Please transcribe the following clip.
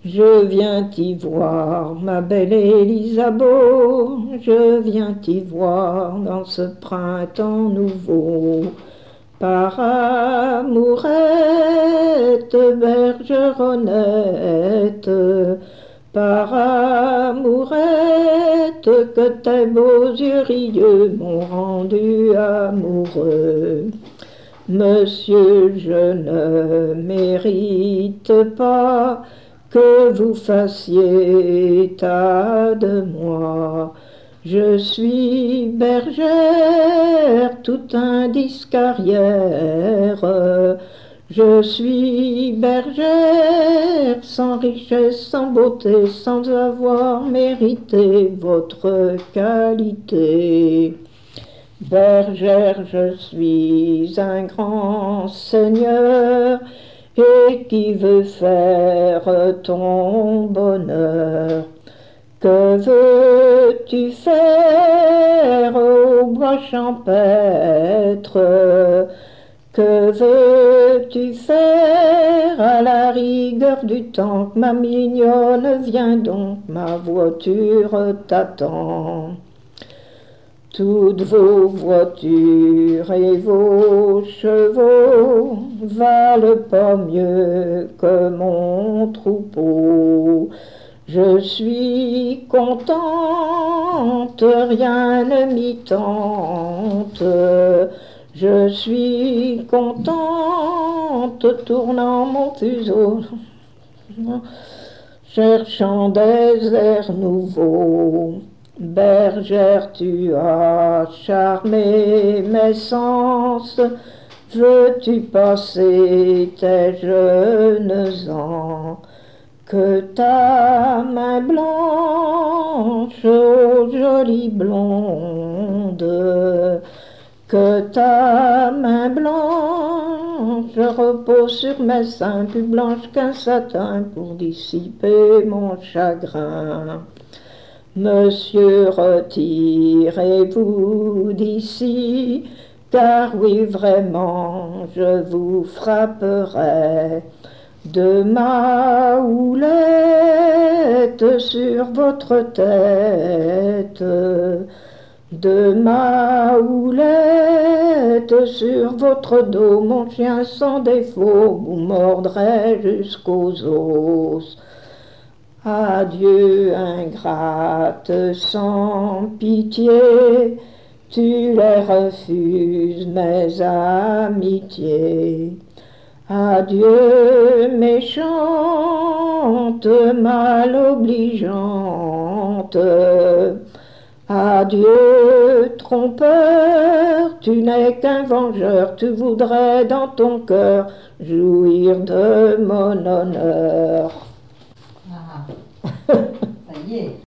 Je viens t'y voir, ma belle Élisabeth, je viens t'y voir dans ce printemps nouveau. Par amourette, bergeronnette, par amourette, que tes beaux yeux rieux m'ont rendu amoureux. Monsieur, je ne mérite pas que vous fassiez état de moi. Je suis bergère, tout indice carrière. Je suis bergère, sans richesse, sans beauté, sans avoir mérité votre qualité. Bergère, je suis un grand seigneur, et qui veut faire ton bonheur. Que veux-tu faire au bois champêtre? Que veux-tu faire à la rigueur du temps? Ma mignonne, viens donc, ma voiture t'attend. Toutes vos voitures et vos chevaux valent pas mieux que mon troupeau. Je suis contente, rien ne m'y tente. Je suis contente, tournant mon fuseau, cherchant des airs nouveaux. Bergère, tu as charmé mes sens, veux-tu passer tes jeunes ans? Que ta main blanche aux jolies blondes, que ta main blanche repose sur mes seins, plus blanche qu'un satin pour dissiper mon chagrin. Monsieur, retirez-vous d'ici, car oui, vraiment, je vous frapperai de ma houlette sur votre tête, de ma houlette sur votre dos. Mon chien sans défaut vous mordrait jusqu'aux os. Adieu, ingrate sans pitié, tu les refuses mes amitiés. Adieu, méchante, mal obligeante. Adieu, trompeur, tu n'es qu'un vengeur, tu voudrais dans ton cœur jouir de mon honneur. Ah, ça y est.